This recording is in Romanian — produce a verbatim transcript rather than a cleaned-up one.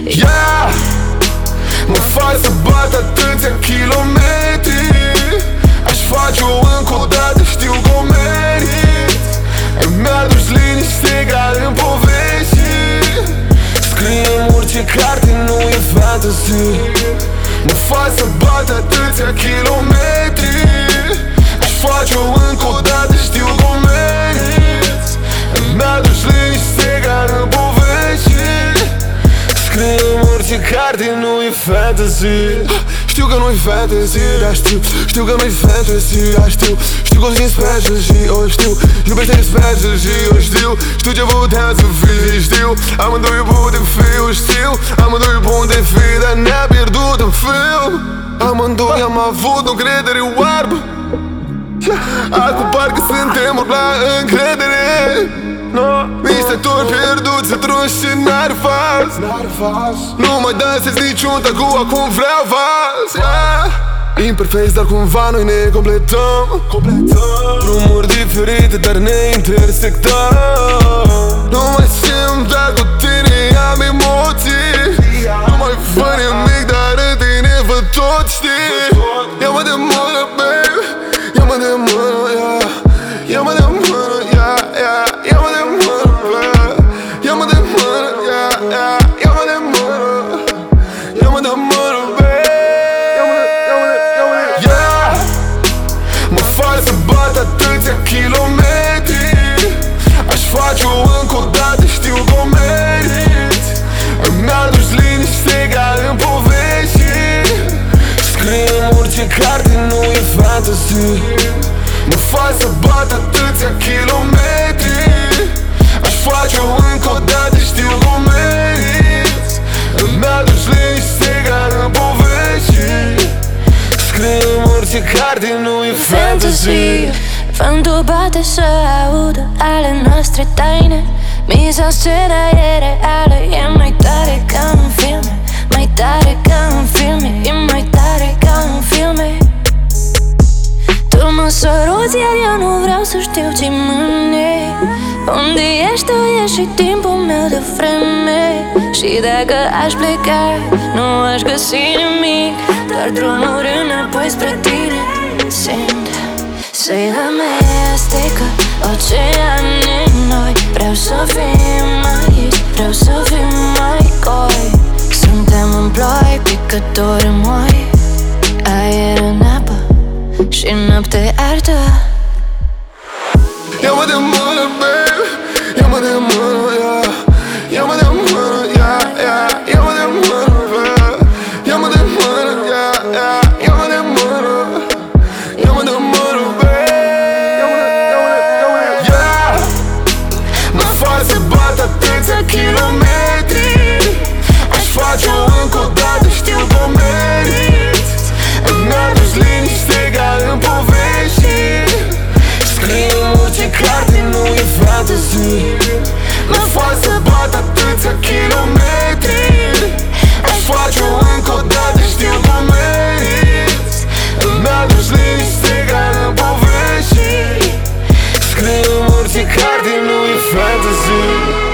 Yeah! Mă faci să bat atâția kilometri. Aș face-o încă o dată, știu că o merit. Îmi aduci liniște egal în povești. Scrie în orice carte, nu e fantasy. Mă faci să bat atâția kilometri. Aș face-o încă o dată, știu că o merit. Îmi aduci liniște egal în povești. Scrie în orice carte, nu e fantasy. Știu că nu-i fantasy, dar știu. Știu că nu-i fantasy, dar știu. Știu că o zi special și o știu. Iubește special și o știu. Știu ce puteam să fii, știu. Amândoi putem fi, o știu. Amândoi putem fi, dar ne-a pierdut în film. Amândoi am avut o încredere oarbă. Acum parcă suntem orbi la încredere. Niște tori pierduți într-un scenariu fals. Nu mai dansezi niciun tagu, acum vreau vas. yeah. Imperfect, dar cumva noi ne completăm. Drumuri diferite, dar ne intersectăm. Nu mai simt, dar cu tine am emoții. Nu mai văd nimic, dar în tine văd tot, știi. Ia-mă de mână, baby. Ia-mă de mână, yeah. Ia-mă de mână, yeah, yeah. Ia-mă de mână, baby. Ia-mă de mână, yeah, yeah. Ia-mă de mână. Ia-mă de mână, baby. Yeah. Mă faci să bat atâția kilometri. Aș face-o încă o dată, știu că o merit. Îmi aduci liniște egal în povești. Scrie în orice carte, nu e fantasy. Mă faci să bat atâția kilometri. Aș face-o încă o dată, știu că o merit. Îmi aduci liniște egal în povești. Scrie în orice carte, nu e fantasy. Vântul bate să audă ale noastre taine. Misa în scenă e reală. E mai tare ca în filme. Mai tare ca în filme. E mai tare ca în filme. Tu mă săruți, iar eu nu vreau să știu ce mâine. Unde ești tu, e și timpul meu de vreme. Și dacă aș pleca, nu aș găsi nimic. Doar drumuri înapoi spre tine. Simt, se amestecă oceane noi. Vreau să fim aici, vreau să fim mai coi. Suntem în ploi, picători în moi. Aer în apă și noapte ardă. Ia-mă de mână, baby. Ia-mă de mână, yeah. Ia-mă de mână, yeah, yeah. Ia-mă de mână, baby. Ia-mă de mână, yeah, yeah. Ia-mă de mână. Ia-mă de mână, baby. Yeah. Mă faci să bat atâția kilometri. Aș face-o încă o dată, știu că o merit. Îmi aduci liniște egal în povești. Scrie în orice carte, nu e fantasy. Mă faci să bat atâția kilometri. Aș face-o încă o dată, știu că o merit. Îmi aduci liniște egal în povești. Scrie în orice carte, nu e fantasy.